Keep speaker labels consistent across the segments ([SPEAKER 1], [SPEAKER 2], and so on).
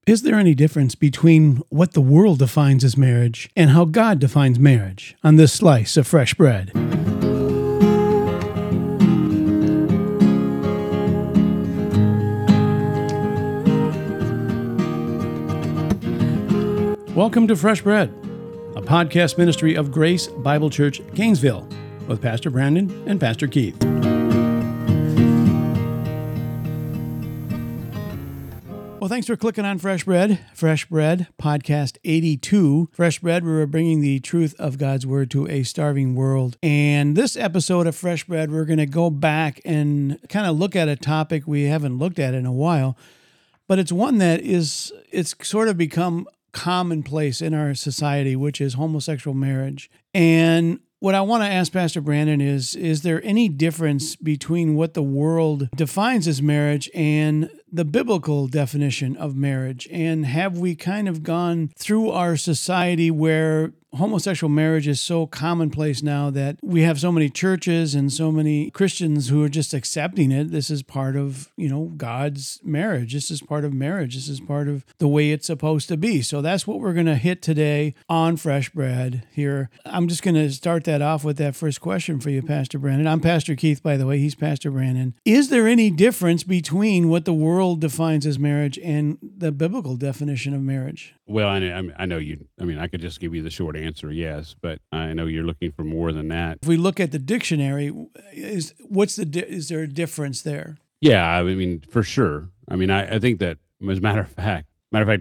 [SPEAKER 1] Is there any difference between what the world defines as marriage and how God defines marriage on this slice of fresh bread? Welcome to Fresh Bread, a podcast ministry of Grace Bible Church, Gainesville, with Pastor Brandon and Pastor Keith. Well, thanks for clicking on Fresh Bread. Fresh Bread, podcast 82. Fresh Bread, where we're bringing the truth of God's Word to a starving world. And this episode of Fresh Bread, we're going to go back and kind of look at a topic we haven't looked at in a while, but it's one that it's sort of become commonplace in our society, which is homosexual marriage. And what I want to ask Pastor Brandon is there any difference between what the world defines as marriage and the biblical definition of marriage? And have we kind of gone through our society where homosexual marriage is so commonplace now that we have so many churches and so many Christians who are just accepting it? This is part of, God's marriage. This is part of marriage. This is part of the way it's supposed to be. So that's what we're going to hit today on Fresh Bread here. I'm just going to start that off with that first question for you, Pastor Brandon. I'm Pastor Keith, by the way. He's Pastor Brandon. Is there any difference between what the world defines as marriage and the biblical definition of marriage?
[SPEAKER 2] Well, I know you. I mean, I could just give you the short answer, yes, but I know you're looking for more than that.
[SPEAKER 1] If we look at the dictionary, is there a difference there?
[SPEAKER 2] Yeah, I mean, for sure. I mean, I think that, as a matter of fact,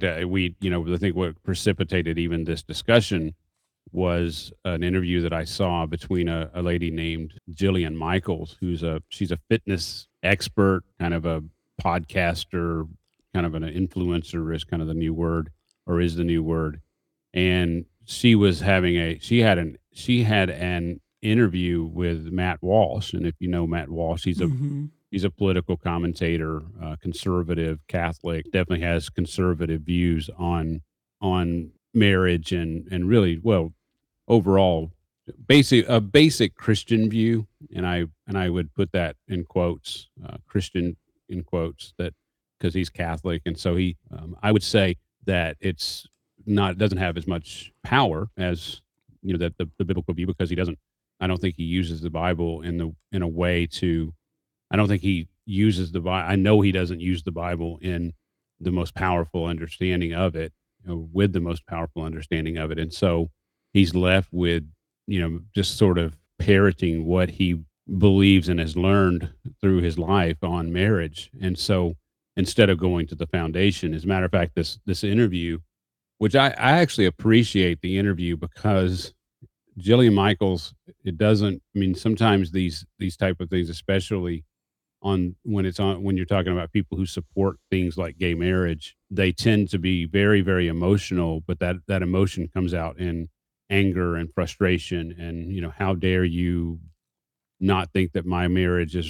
[SPEAKER 2] I think what precipitated even this discussion was an interview that I saw between a lady named Jillian Michaels, she's a fitness expert, kind of a podcaster, kind of an influencer is kind of the new word, or is the new word. And she had an interview with Matt Walsh. And if you know Matt Walsh, he's a political commentator, conservative, Catholic, definitely has conservative views on marriage and really, well, overall, a basic Christian view. And I would put that in quotes, Christian in quotes, that because he's Catholic. And so I would say that it doesn't have as much power as, that the biblical view, because I don't think he uses the Bible in a way to, I don't think he uses the Bible. I know he doesn't use the Bible in the most powerful understanding of it, with the most powerful understanding of it. And so he's left with, just sort of parroting what he believes and has learned through his life on marriage. And so instead of going to the foundation, as a matter of fact, this interview, which I actually appreciate the interview, because Jillian Michaels, sometimes these type of things, especially when you're talking about people who support things like gay marriage, they tend to be very, very emotional, but that emotion comes out in anger and frustration and, how dare you not think that my marriage is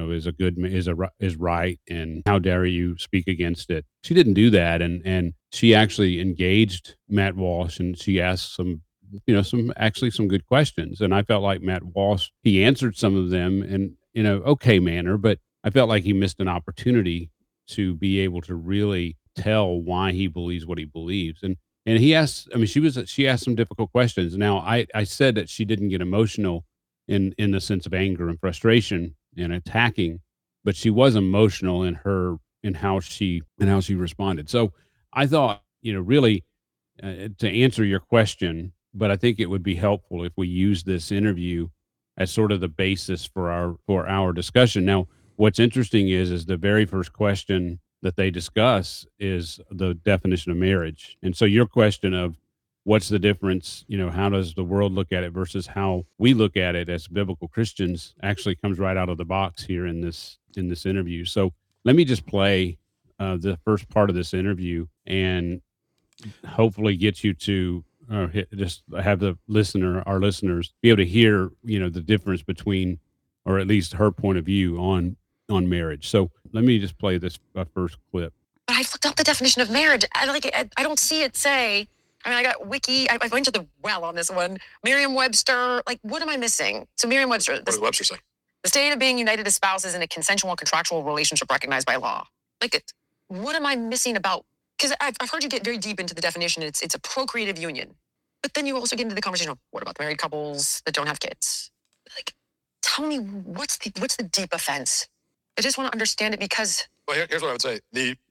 [SPEAKER 2] right, and how dare you speak against it. She didn't do that, and she actually engaged Matt Walsh, and she asked some good questions, and I felt like Matt Walsh, he answered some of them in a okay manner, but I felt like he missed an opportunity to be able to really tell why he believes what he believes. And he asked, she asked some difficult questions. Now I said that she didn't get emotional in the sense of anger and frustration and attacking, but she was emotional in how she responded. So I thought, really, to answer your question, but I think it would be helpful if we use this interview as sort of the basis for our discussion. Now, what's interesting is the very first question that they discuss is the definition of marriage. And so your question of what's the difference, how does the world look at it versus how we look at it as biblical Christians, actually comes right out of the box here in this interview. So let me just play the first part of this interview and hopefully get you to just have our listeners be able to hear, the difference between, or at least her point of view on marriage. So let me just play this first clip.
[SPEAKER 3] But I looked up the definition of marriage. I don't see it say. I got Wiki. I went to the well on this one. Merriam-Webster. What am I missing? So Merriam-Webster.
[SPEAKER 4] What does Webster say?
[SPEAKER 3] The state of being united as spouses in a consensual contractual relationship recognized by law. What am I missing about because I've heard you get very deep into the definition. It's a procreative union, but then you also get into the conversation of what about married couples that don't have kids? Like, tell me what's the deep offense? I just want to understand it because.
[SPEAKER 4] Well, here's what I would say.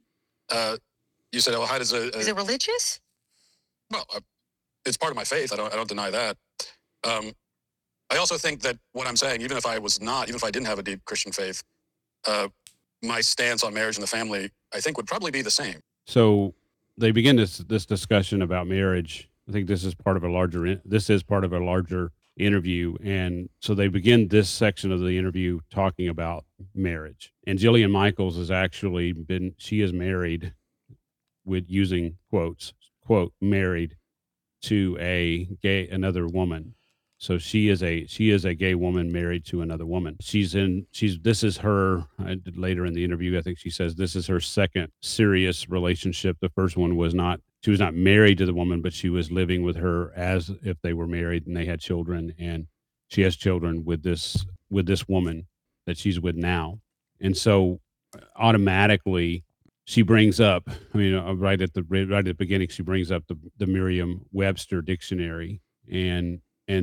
[SPEAKER 4] You said, well, how does
[SPEAKER 3] is it religious?
[SPEAKER 4] Well, it's part of my faith. I don't deny that. I also think that what I'm saying, even if I didn't have a deep Christian faith, my stance on marriage and the family, I think, would probably be the same.
[SPEAKER 2] So they begin this discussion about marriage. I think this is part of a larger interview, and so they begin this section of the interview talking about marriage. And Jillian Michaels has actually she is married, with using quotes, quote, married to another woman. So she is a gay woman married to another woman. This is her, later in the interview, I think she says this is her second serious relationship. The first one she was not married to the woman, but she was living with her as if they were married, and they had children, and she has children with this woman that she's with now. And so automatically she brings up, right at the beginning, she brings up the Merriam-Webster dictionary. And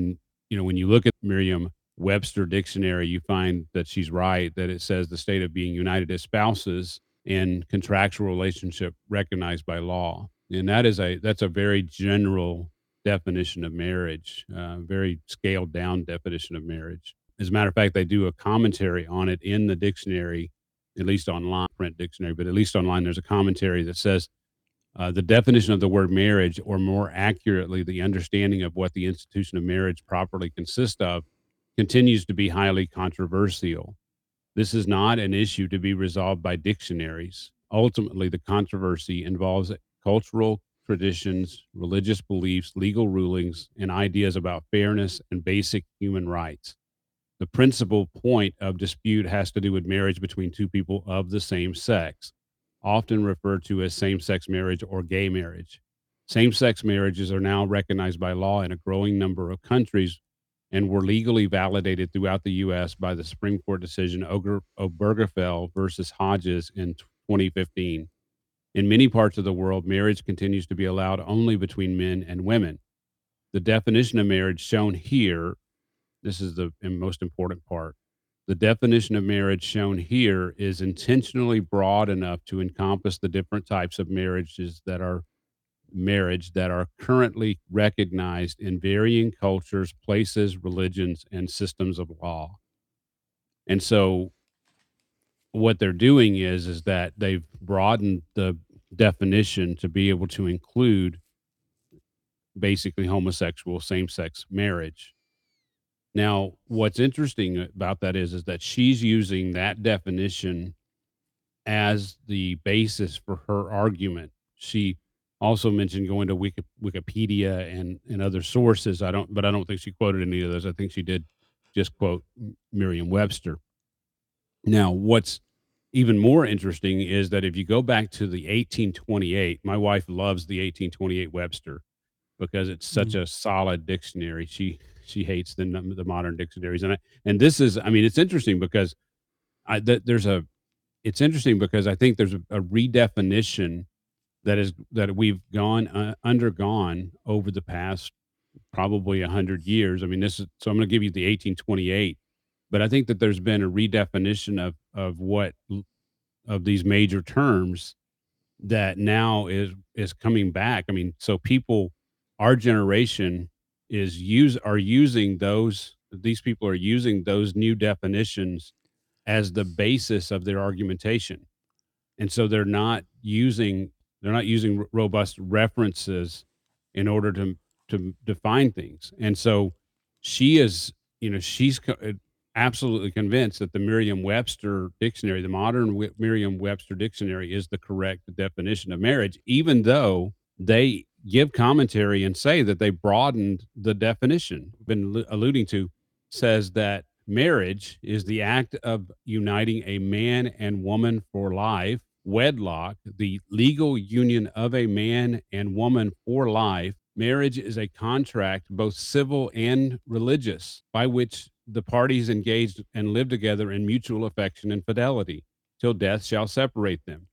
[SPEAKER 2] when you look at Merriam-Webster dictionary, you find that she's right, that it says the state of being united as spouses in contractual relationship recognized by law. And that's a very general definition of marriage, very scaled down definition of marriage. As a matter of fact, they do a commentary on it in the dictionary, at least online, print dictionary, but at least online, there's a commentary that says the definition of the word marriage, or more accurately, the understanding of what the institution of marriage properly consists of, continues to be highly controversial. This is not an issue to be resolved by dictionaries. Ultimately, the controversy involves cultural traditions, religious beliefs, legal rulings, and ideas about fairness and basic human rights. The principal point of dispute has to do with marriage between two people of the same sex, often referred to as same-sex marriage or gay marriage. Same-sex marriages are now recognized by law in a growing number of countries and were legally validated throughout the U.S. by the Supreme Court decision Obergefell versus Hodges in 2015. In many parts of the world, marriage continues to be allowed only between men and women. The definition of marriage shown here, this is the most important part. The definition of marriage shown here is intentionally broad enough to encompass the different types of marriages that are currently recognized in varying cultures, places, religions, and systems of law. And so what they're doing is that they've broadened the definition to be able to include basically homosexual same-sex marriage. Now, what's interesting about that is that she's using that definition as the basis for her argument. She also mentioned going to Wikipedia and other sources. I don't think she quoted any of those. I think she did just quote Merriam-Webster. Now, what's even more interesting is that if you go back to the 1828, my wife loves the 1828 Webster because it's such a solid dictionary. She hates the modern dictionaries, and this is, it's interesting because it's interesting because I think there's a redefinition that we've undergone over the past probably 100 years. So I'm going to give you the 1828, but I think that there's been a redefinition of these major terms that now is coming back. So people, our generation these people are using those new definitions as the basis of their argumentation. And so they're not using robust references in order to define things. And so she's absolutely convinced that the Merriam-Webster dictionary, the modern Merriam-Webster dictionary, is the correct definition of marriage, even though they give commentary and say that they broadened the definition. Been alluding to, says that marriage is the act of uniting a man and woman for life, wedlock, the legal union of a man and woman for life. Marriage is a contract, both civil and religious, by which the parties engaged and live together in mutual affection and fidelity till death shall separate them.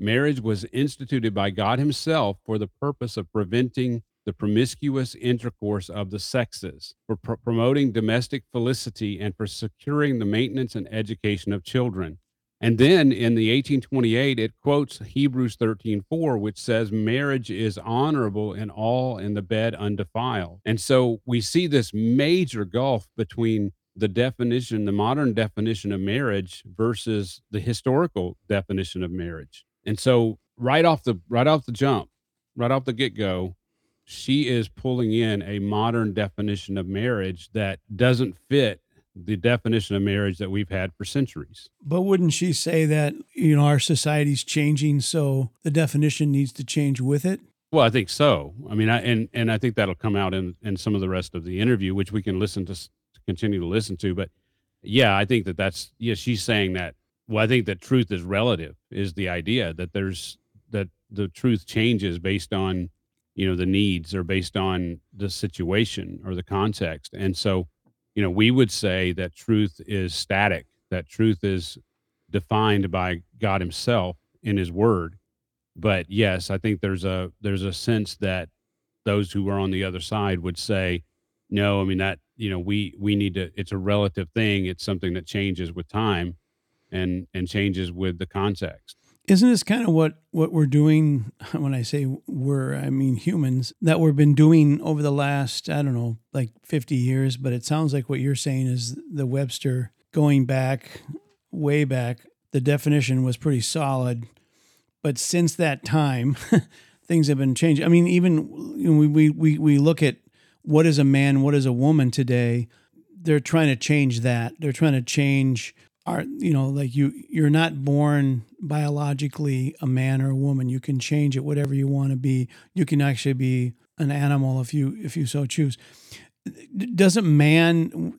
[SPEAKER 2] Marriage was instituted by God himself for the purpose of preventing the promiscuous intercourse of the sexes, for promoting domestic felicity, and for securing the maintenance and education of children. And then in the 1828, it quotes Hebrews 13:4, which says, marriage is honorable in all, in the bed undefiled. And so we see this major gulf between the definition, the modern definition of marriage versus the historical definition of marriage. And so right off the jump, right off the get-go, she is pulling in a modern definition of marriage that doesn't fit the definition of marriage that we've had for centuries.
[SPEAKER 1] But wouldn't she say that, our society's changing, so the definition needs to change with it?
[SPEAKER 2] Well, I think so. I mean, and I think that'll come out in some of the rest of the interview, which we can continue to listen to. But yeah, I think she's saying that. Well, I think that truth is relative is the idea that that the truth changes based on, the needs or based on the situation or the context. And so, we would say that truth is static, that truth is defined by God himself in his word. But yes, I think there's a sense that those who are on the other side would say, no, I mean that, we need to, it's a relative thing. It's something that changes with time and changes with the context.
[SPEAKER 1] Isn't this kind of what we're doing? When I say we're, I mean humans, that we've been doing over the last, I don't know, like 50 years. But it sounds like what you're saying is the Webster going back, way back, the definition was pretty solid. But since that time, things have been changing. I mean, even we look at what is a man, what is a woman today. They're trying to change that. They're trying to change you're not born biologically a man or a woman. You can change it whatever you want to be. You can actually be an animal if you so choose. Doesn't man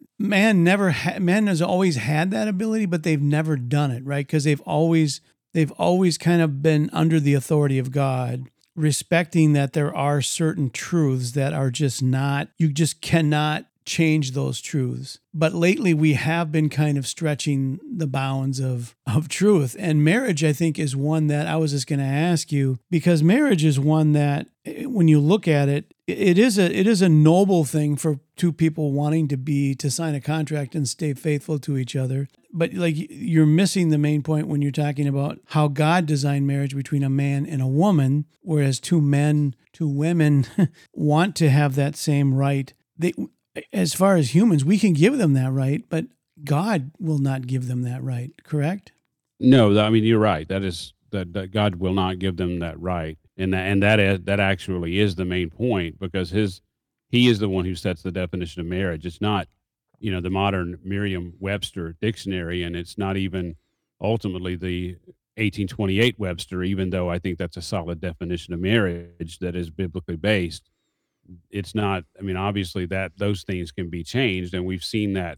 [SPEAKER 1] has always had that ability, but they've never done it, right? Because they've always kind of been under the authority of God, respecting that there are certain truths that are just not, you just cannot change those truths. But lately we have been kind of stretching the bounds of truth. And marriage, I think, is one that I was just going to ask you, because marriage is one that when you look at it, it is a noble thing for two people wanting to sign a contract and stay faithful to each other. But like you're missing the main point when you're talking about how God designed marriage between a man and a woman, whereas two women want to have that same right. As far as humans, we can give them that right, but God will not give them that right, correct?
[SPEAKER 2] No, I mean, you're right. That God will not give them that right. And that actually is the main point, because he is the one who sets the definition of marriage. It's not, the modern Merriam-Webster dictionary, and it's not even ultimately the 1828 Webster, even though I think that's a solid definition of marriage that is biblically based. It's not, I mean, obviously that those things can be changed, and we've seen that,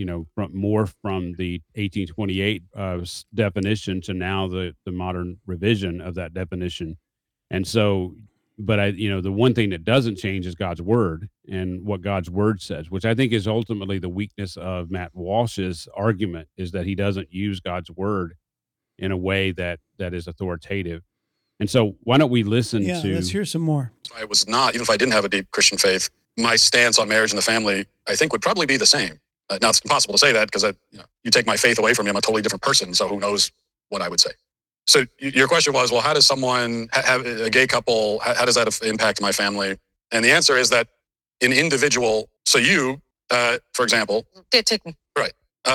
[SPEAKER 2] from the 1828 definition to now the modern revision of that definition. And so, but the one thing that doesn't change is God's word and what God's word says, which I think is ultimately the weakness of Matt Walsh's argument, is that he doesn't use God's word in a way that is authoritative. And so why don't we listen to...
[SPEAKER 1] let's hear some more.
[SPEAKER 4] I was not, even if I didn't have a deep Christian faith, my stance on marriage and the family, I think, would probably be the same. Now, it's impossible to say that because you take my faith away from me, I'm a totally different person, so who knows what I would say. So your question was, well, how does someone, have a gay couple, how does that impact my family? And the answer is that an individual, so you, for example... Right.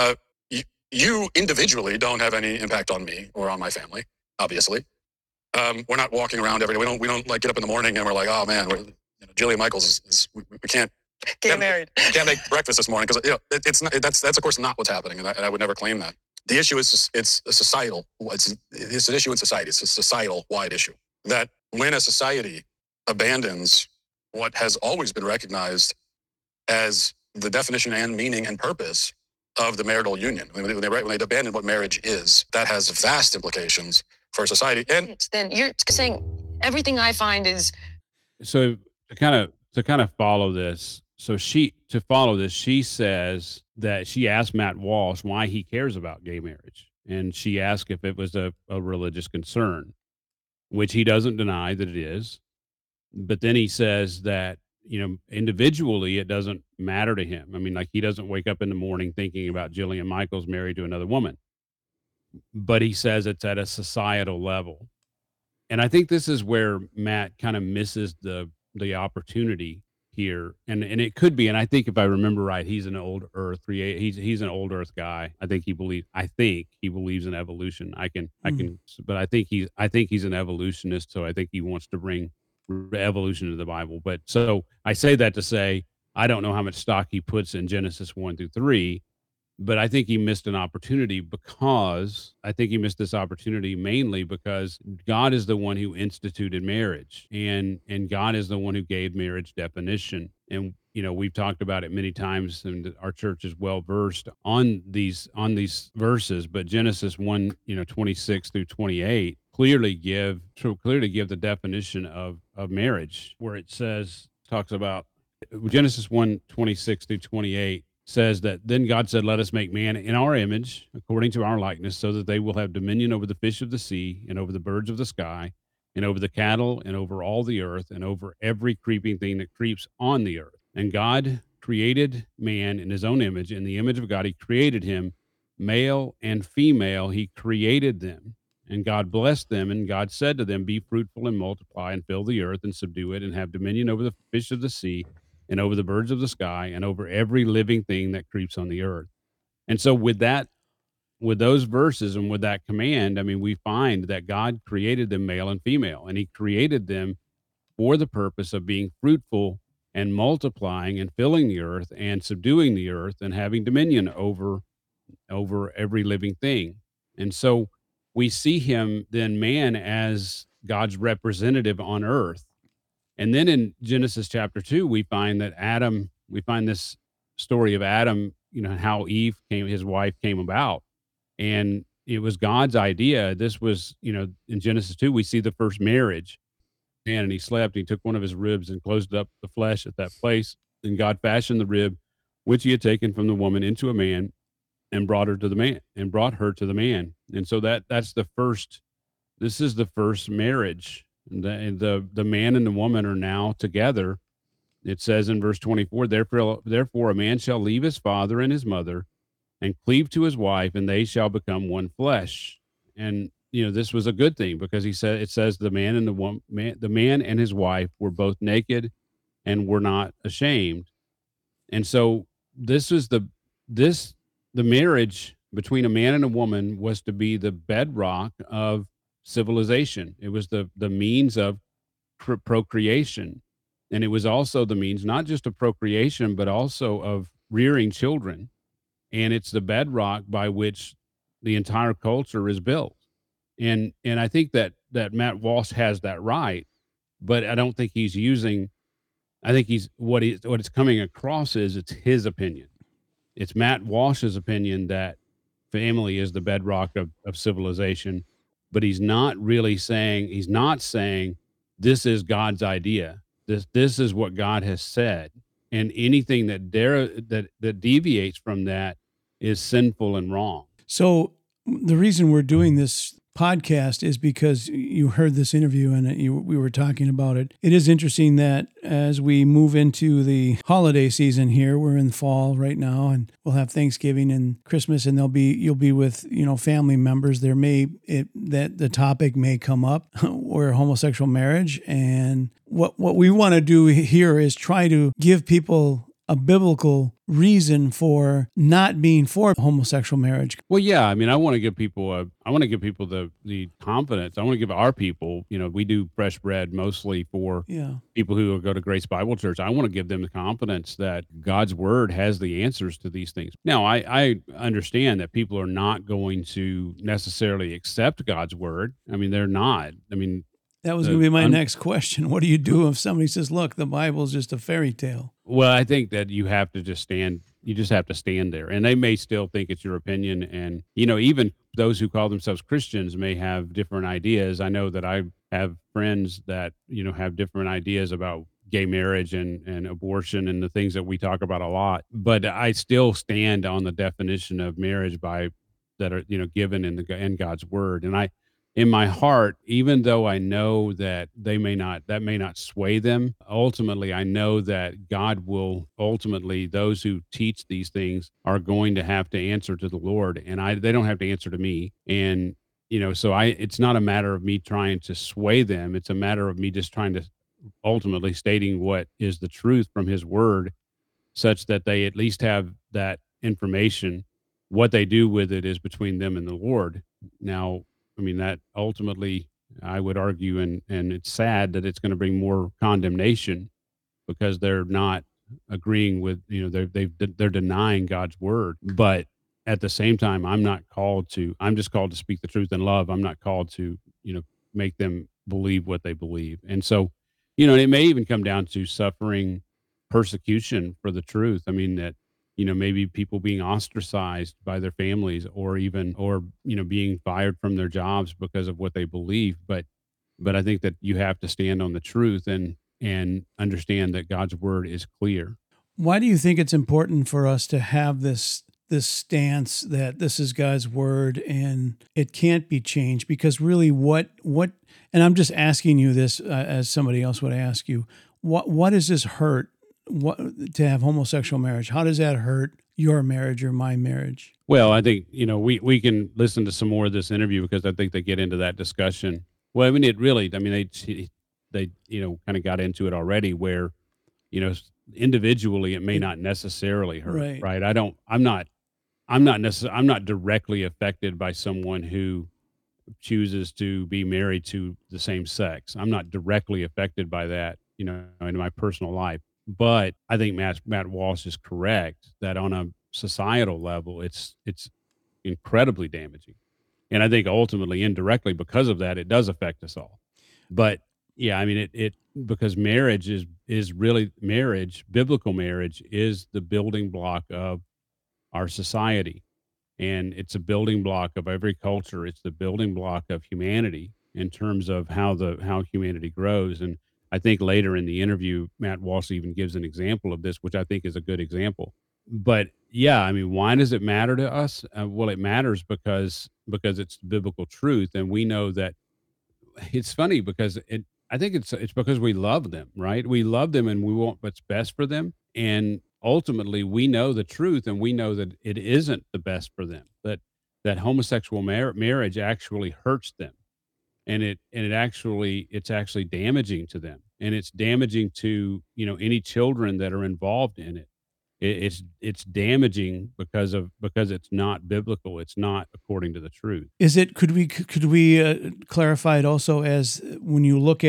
[SPEAKER 4] You individually don't have any impact on me or on my family, obviously. We're not walking around every day. We don't like get up in the morning and we're like, oh man, Jillian Michaels we can't
[SPEAKER 3] Get married.
[SPEAKER 4] Can't make breakfast this morning because it's not, that's of course not what's happening, and I would never claim that. The issue is it's a societal. It's an issue in society. It's a societal wide issue that when a society abandons what has always been recognized as the definition and meaning and purpose of the marital union, when they abandon what marriage is, that has vast implications for society. And
[SPEAKER 3] then you're saying everything I find is
[SPEAKER 2] so to kind of follow this. So she says that she asked Matt Walsh why he cares about gay marriage, and she asked if it was a religious concern. which he doesn't deny that it is. But then he says that, individually, it doesn't matter to him. I mean, like, he doesn't wake up in the morning thinking about Jillian Michaels married to another woman, but he says it's at a societal level. And I think this is where Matt kind of misses the opportunity here. And it could be, and I think if I remember right, he's an old earth he's an old earth guy. I think he believes in evolution. But I think he's an evolutionist, so I think he wants to bring evolution to the Bible. But so I say that to say I don't know how much stock he puts in Genesis 1 through 3, but I think he missed an opportunity because I think he missed this opportunity mainly because God is the one who instituted marriage, and God is the one who gave marriage definition. And we've talked about it many times, and our church is well versed on these verses. But Genesis 1, 26 through 28 clearly give the definition of marriage, where it talks about Genesis 1, 26 through 28 says that then God said, let us make man in our image, according to our likeness, so that they will have dominion over the fish of the sea and over the birds of the sky and over the cattle and over all the earth and over every creeping thing that creeps on the earth. And God created man in his own image. In the image of God, he created him, male and female, he created them. And God blessed them, and God said to them, be fruitful and multiply and fill the earth and subdue it and have dominion over the fish of the sea and over the birds of the sky, and over every living thing that creeps on the earth. And so with those verses and with that command, I mean, we find that God created them male and female, and he created them for the purpose of being fruitful and multiplying and filling the earth and subduing the earth and having dominion over every living thing. And so we see him then, man, as God's representative on earth. And then in Genesis chapter 2, we find this story of Adam, how his wife came about. And it was God's idea. This was, in Genesis 2, we see the first marriage. And he slept, he took one of his ribs and closed up the flesh at that place. And God fashioned the rib, which he had taken from the woman, into a man and brought her to the man. And so this is the first marriage. The man and the woman are now together. It says in verse 24, therefore a man shall leave his father and his mother and cleave to his wife, and they shall become one flesh. And this was a good thing because it says the man and his wife were both naked and were not ashamed. And so the marriage between a man and a woman was to be the bedrock of civilization. It was the means of procreation, and it was also the means not just of procreation but also of rearing children. And it's the bedrock by which the entire culture is built. And I think that Matt Walsh has that right, but I don't think he's using. I think what it's coming across is it's his opinion. It's Matt Walsh's opinion that family is the bedrock of civilization. But he's not saying this is God's idea. This is what God has said. And anything that deviates from that is sinful and wrong.
[SPEAKER 1] So the reason we're doing this podcast is because you heard this interview and we were talking about it. It is interesting that as we move into the holiday season here, we're in fall right now, and we'll have Thanksgiving and Christmas, and you'll be with family members. That the topic may come up or homosexual marriage, and what we want to do here is try to give people a biblical reason for not being for homosexual marriage.
[SPEAKER 2] Well, yeah, I mean, I want to give people the confidence. I want to give our people, we do Fresh Bread mostly for people who go to Grace Bible Church. I want to give them the confidence that God's word has the answers to these things. Now, I understand that people are not going to necessarily accept God's word. I mean, they're not. I mean,
[SPEAKER 1] that was going to be my next question. What do you do if somebody says, look, the Bible is just a fairy tale?
[SPEAKER 2] Well, I think that you have to just stand there, and they may still think it's your opinion. And, even those who call themselves Christians may have different ideas. I know that I have friends that, have different ideas about gay marriage and abortion and the things that we talk about a lot, but I still stand on the definition of marriage that are, given in God's word. And in my heart, even though I know that that may not sway them, ultimately, I know that God will ultimately, those who teach these things are going to have to answer to the Lord, and they don't have to answer to me. And, so it's not a matter of me trying to sway them. It's a matter of me just trying to ultimately stating what is the truth from his word, such that they at least have that information. What they do with it is between them and the Lord. Now, I mean, that ultimately, I would argue, and it's sad that it's going to bring more condemnation because they're not agreeing with, they're denying God's word. But at the same time, I'm just called to speak the truth in love. I'm not called to, make them believe what they believe. And so, it may even come down to suffering persecution for the truth. I mean, that, maybe people being ostracized by their families, or being fired from their jobs because of what they believe. But I think that you have to stand on the truth and understand that God's word is clear.
[SPEAKER 1] Why do you think it's important for us to have this stance that this is God's word and it can't be changed? Because really, what and I'm just asking you this as somebody else would ask you, what does this hurt? What to have homosexual marriage? How does that hurt your marriage or my marriage?
[SPEAKER 2] Well, I think, we can listen to some more of this interview because I think they get into that discussion. Well, I mean, they kind of got into it already where, individually it may not necessarily hurt,
[SPEAKER 1] Right.
[SPEAKER 2] right? I'm not directly affected by someone who chooses to be married to the same sex. I'm not directly affected by that, in my personal life. But I think Matt Walsh is correct that on a societal level, it's incredibly damaging. And I think ultimately, indirectly, because of that, it does affect us all. But yeah, I mean, it because marriage is really marriage. Biblical marriage is the building block of our society, and it's a building block of every culture. It's the building block of humanity in terms of how humanity grows. And I think later in the interview, Matt Walsh even gives an example of this, which I think is a good example. But yeah, I mean, why does it matter to us? Well, it matters because it's biblical truth, and we know that. It's funny because I think it's because we love them, right? We love them and we want what's best for them. And ultimately we know the truth and we know that it isn't the best for them. That homosexual marriage actually hurts them. It's actually damaging to them. And it's damaging to, any children that are involved in it. It's damaging because it's not biblical. It's not according to the truth.
[SPEAKER 1] Is it? Could we clarify it also as when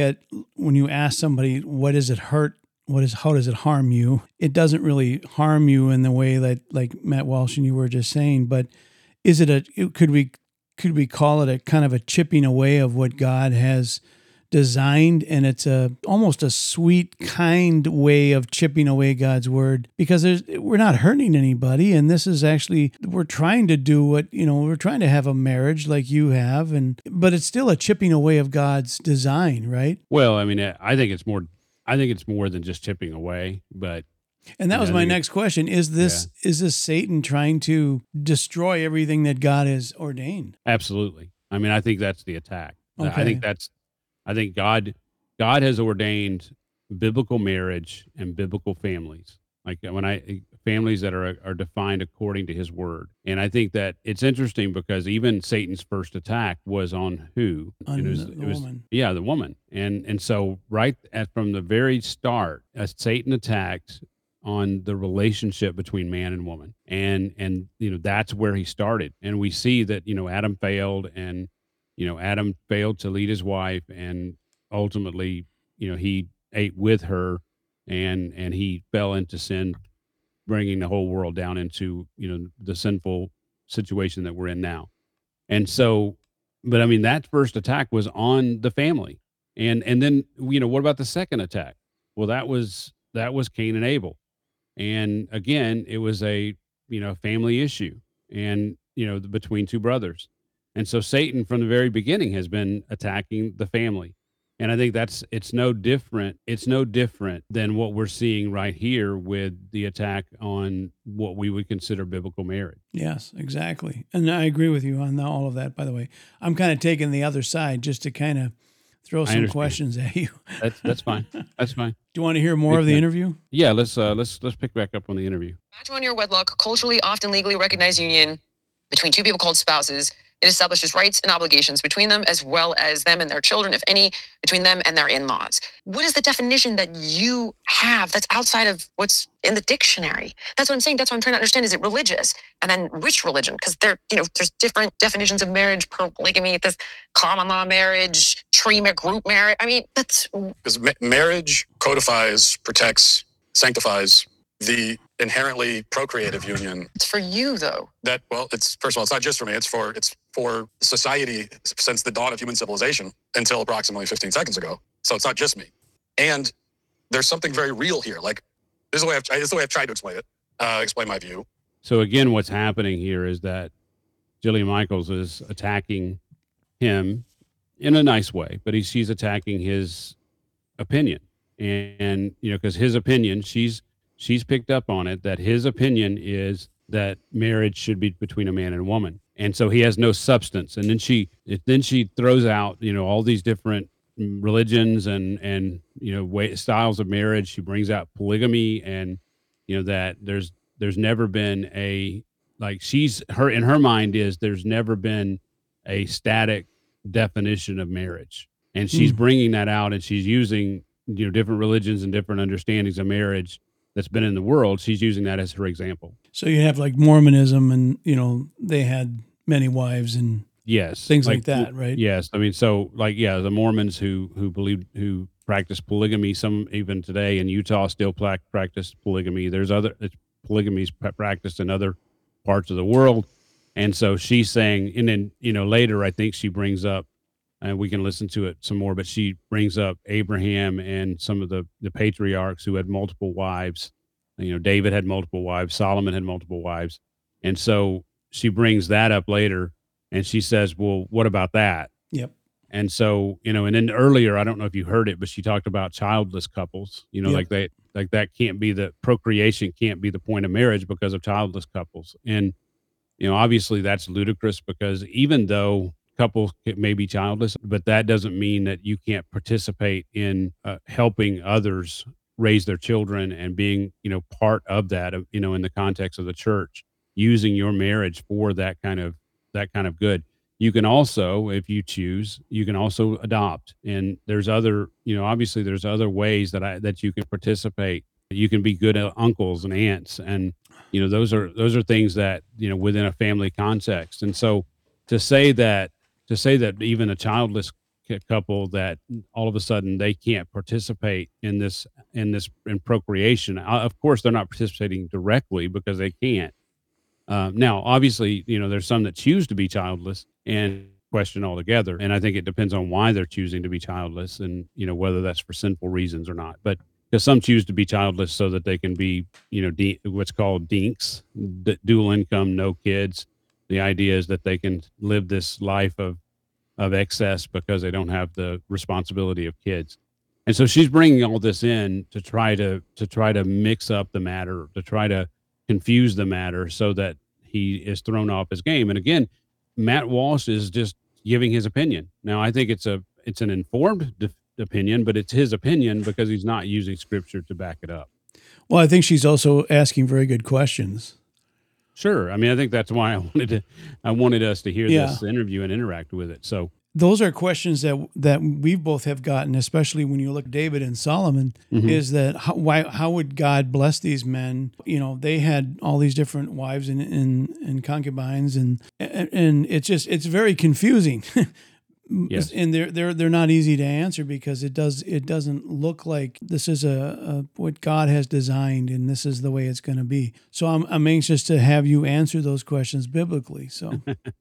[SPEAKER 1] you ask somebody what does it hurt? How does it harm you? It doesn't really harm you in the way that like Matt Walsh and you were just saying, but is it could we call it a kind of a chipping away of what God has designed, and it's almost a sweet, kind way of chipping away God's word, because we're not hurting anybody, and this is actually, we're trying to do we're trying to have a marriage like you have, but it's still a chipping away of God's design, right?
[SPEAKER 2] Well, I mean, I think it's more. I think it's more than just chipping away, but
[SPEAKER 1] And that was my next question: is this Satan trying to destroy everything that God has ordained?
[SPEAKER 2] absolutely. I mean, I think that's the attack.
[SPEAKER 1] Okay.
[SPEAKER 2] I think God has ordained biblical marriage and biblical families. Like families that are defined according to His word. And I think that it's interesting because even Satan's first attack was on who?
[SPEAKER 1] On
[SPEAKER 2] And
[SPEAKER 1] the woman.
[SPEAKER 2] yeah, the woman. And so from the very start, Satan attacked on the relationship between man and woman, and that's where he started. And we see that Adam failed, and Adam failed to lead his wife, and ultimately, he ate with her, and he fell into sin, bringing the whole world down into the sinful situation that we're in now. And so, but I mean, that first attack was on the family, and then what about the second attack? Well, that was Cain and Abel, and again, it was a family issue, and between two brothers. And so Satan from the very beginning has been attacking the family. And I think it's no different. It's no different than what we're seeing right here with the attack on what we would consider biblical marriage.
[SPEAKER 1] Yes, exactly. And I agree with you on all of that, by the way. I'm kind of taking the other side just to kind of throw
[SPEAKER 2] I
[SPEAKER 1] some
[SPEAKER 2] understand.
[SPEAKER 1] questions at you.
[SPEAKER 2] That's fine. That's fine.
[SPEAKER 1] Do you want to hear more of the interview?
[SPEAKER 2] Yeah, let's pick back up on the interview.
[SPEAKER 3] Matrimony or wedlock, culturally often legally recognized union between two people called spouses. It establishes rights and obligations between them, as well as them and their children, if any, between them and their in-laws. What is the definition that you have that's outside of what's in the dictionary? That's what I'm saying. That's what I'm trying to understand. Is it religious? And then which religion? Because there's different definitions of marriage, polygamy, this common law marriage, group marriage. I mean, that's
[SPEAKER 4] Because marriage codifies, protects, sanctifies the inherently procreative union.
[SPEAKER 3] it's for you, though.
[SPEAKER 4] That, well, it's first of all, it's not just for me. It's for society since the dawn of human civilization until approximately 15 seconds ago. So it's not just me. And there's something very real here. Like this is the way I've tried to explain it. Explain my view.
[SPEAKER 2] So again, what's happening here is that Jillian Michaels is attacking him in a nice way, but she's attacking his opinion, and because his opinion, she's picked up on it, that his opinion is that marriage should be between a man and a woman, and so he has no substance. And then she throws out all these different religions and styles of marriage. She brings out polygamy, and that there's never been a, like, in her mind is there's never been a static definition of marriage, and she's bringing that out, and she's using different religions and different understandings of marriage that's been in the world. She's using that as her example.
[SPEAKER 1] So you have like Mormonism, and they had many wives and
[SPEAKER 2] yes,
[SPEAKER 1] things like that, right?
[SPEAKER 2] Yes, I mean, so the Mormons who practice polygamy, some even today in Utah still practice polygamy. There's polygamy is practiced in other parts of the world. And so she's saying, and then, later, I think she brings up, and we can listen to it some more, but she brings up Abraham and some of the patriarchs who had multiple wives. David had multiple wives, Solomon had multiple wives. And so she brings that up later, and she says, well, what about that?
[SPEAKER 1] Yep.
[SPEAKER 2] And so, and then earlier, I don't know if you heard it, but she talked about childless couples,
[SPEAKER 1] Yep.
[SPEAKER 2] like that can't be procreation can't be the point of marriage because of childless couples. And obviously that's ludicrous, because even though couples may be childless, but that doesn't mean that you can't participate in helping others raise their children and being, part of that, in the context of the church, using your marriage for that kind of good. You can also, if you choose, you can also adopt. And there's other, obviously there's other ways that you can participate. You can be good uncles and aunts, and those are things that within a family context. And so to say that even a childless couple, that all of a sudden they can't participate in procreation, of course they're not participating directly because they can't. Now, obviously, there's some that choose to be childless and question altogether. And I think it depends on why they're choosing to be childless, and, whether that's for sinful reasons or not. But because some choose to be childless so that they can be, what's called dinks, dual income, no kids. The idea is that they can live this life of excess because they don't have the responsibility of kids. And so she's bringing all this in to try to mix up the matter, to try to confuse the matter so that he is thrown off his game. And again, Matt Walsh is just giving his opinion. Now, I think it's an informed opinion, but it's his opinion because he's not using scripture to back it up.
[SPEAKER 1] Well, I think she's also asking very good questions.
[SPEAKER 2] Sure. I mean, I think that's why I wanted us to hear this interview and interact with it. So
[SPEAKER 1] those are questions that we both have gotten, especially when you look at David and Solomon, is that how would God bless these men? They had all these different wives and concubines, and it's very confusing.
[SPEAKER 2] Yes.
[SPEAKER 1] And they're not easy to answer because it doesn't look like this is a what God has designed and this is the way it's going to be. So I'm anxious to have you answer those questions biblically. So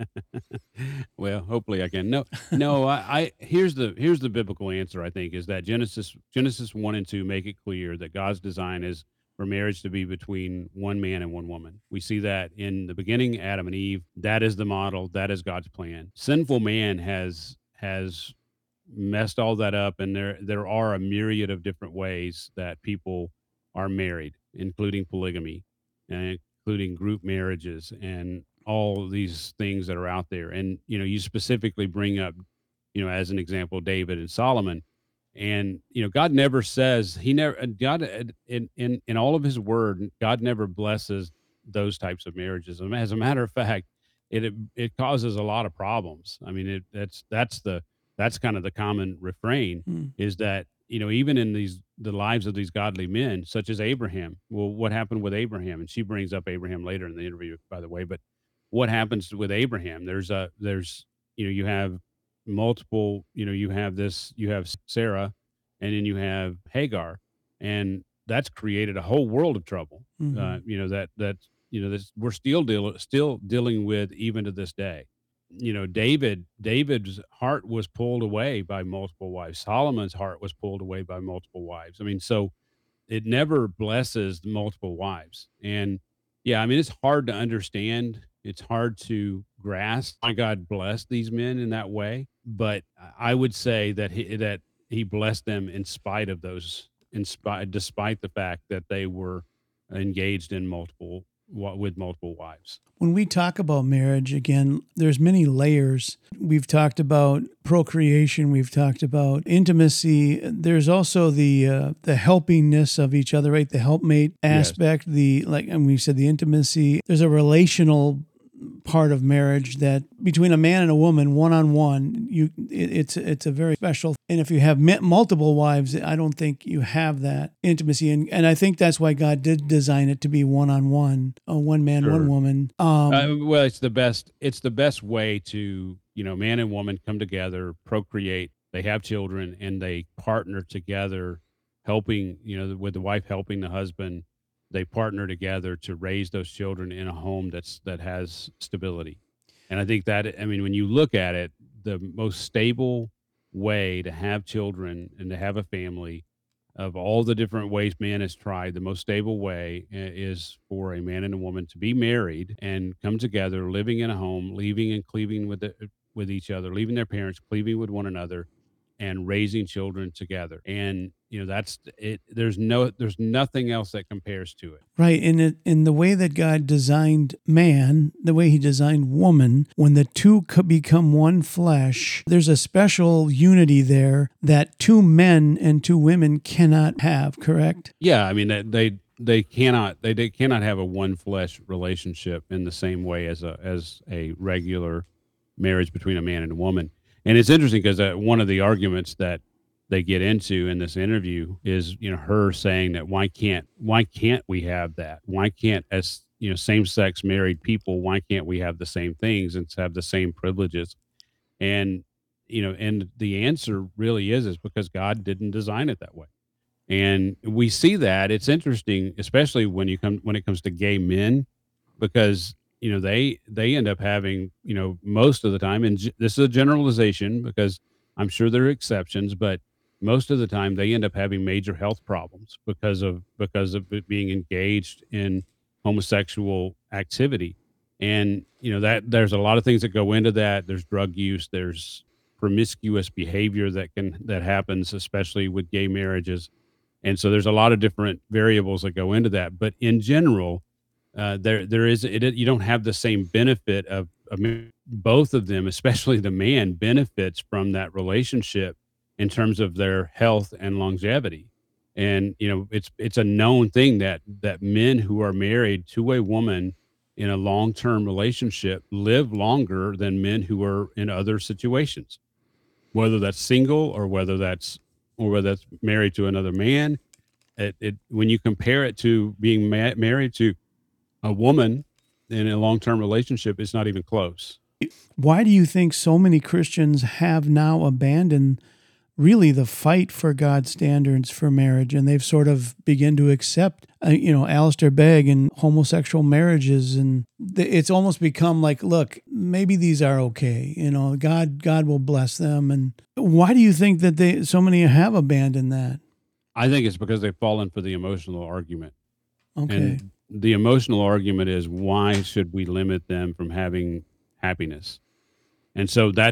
[SPEAKER 2] well, hopefully I can. No, I here's the biblical answer, I think, is that Genesis 1 and 2 make it clear that God's design is for marriage to be between one man and one woman. We see that in the beginning, Adam and Eve. That is the model. That is God's plan. Sinful man has messed all that up, and there are a myriad of different ways that people are married, including polygamy, and including group marriages, and all these things that are out there. And you specifically bring up, as an example, David and Solomon. And God never says, he never God in all of his word, God never blesses those types of marriages. As a matter of fact, it causes a lot of problems. I mean, that's kind of the common refrain,
[SPEAKER 1] Mm.
[SPEAKER 2] is that even in the lives of these godly men, such as Abraham. Well, what happened with Abraham? And she brings up Abraham later in the interview, by the way. But what happens with Abraham? There's you have multiple. You have Sarah, and then you have Hagar, and that's created a whole world of trouble.
[SPEAKER 1] Mhm.
[SPEAKER 2] This we're still dealing with even to this day. David's heart was pulled away by multiple wives. Solomon's heart was pulled away by multiple wives. I mean, so it never blesses multiple wives. And yeah, I mean, it's hard to understand. It's hard to grasp why God blessed these men in that way. But I would say that he blessed them in spite of those, despite the fact that they were engaged in with multiple wives.
[SPEAKER 1] When we talk about marriage, again, there's many layers. We've talked about procreation. We've talked about intimacy. There's also the helpingness of each other, right? The helpmate aspect. And we said the intimacy. There's a relational part of marriage that between a man and a woman, one-on-one, it's a very special. And if you have multiple wives, I don't think you have that intimacy. And I think that's why God did design it to be one-on-one, one man,
[SPEAKER 2] Sure.
[SPEAKER 1] one woman.
[SPEAKER 2] Well, it's the best way to, man and woman come together, procreate, they have children, and they partner together, helping, with the wife helping the husband. They partner together to raise those children in a home that has stability. And I think that, I mean, when you look at it, the most stable way to have children and to have a family, of all the different ways man has tried, the most stable way is for a man and a woman to be married and come together, living in a home, leaving and cleaving with each other, leaving their parents, cleaving with one another, and raising children together. And that's it. There's nothing else that compares to it.
[SPEAKER 1] Right. In the way that God designed man, the way he designed woman, when the two could become one flesh, there's a special unity there that two men and two women cannot have, correct?
[SPEAKER 2] Yeah, I mean they cannot have a one flesh relationship in the same way as a regular marriage between a man and a woman. And it's interesting because one of the arguments that they get into in this interview is, her saying that why can't we have that? Why can't, as same sex married people, why can't we have the same things and have the same privileges? And and the answer really is because God didn't design it that way. And we see that. It's interesting, especially when it comes to gay men, because they end up having, most of the time, and this is a generalization because I'm sure there are exceptions, but most of the time they end up having major health problems because of it being engaged in homosexual activity. And that there's a lot of things that go into that. There's drug use, there's promiscuous behavior that happens, especially with gay marriages. And so there's a lot of different variables that go into that. But in general, you don't have the same benefit of both of them, especially the man benefits from that relationship in terms of their health and longevity. And it's a known thing that men who are married to a woman in a long-term relationship live longer than men who are in other situations, whether that's single or whether that's married to another man. When you compare it to being married to a woman in a long-term relationship, it's not even close.
[SPEAKER 1] Why do you think so many Christians have now abandoned really the fight for God's standards for marriage, and they've sort of begun to accept, Alistair Begg and homosexual marriages, and it's almost become like, look, maybe these are okay. God will bless them. And why do you think that so many have abandoned that?
[SPEAKER 2] I think it's because they've fallen for the emotional argument.
[SPEAKER 1] Okay.
[SPEAKER 2] And the emotional argument is, why should we limit them from having happiness? And so that's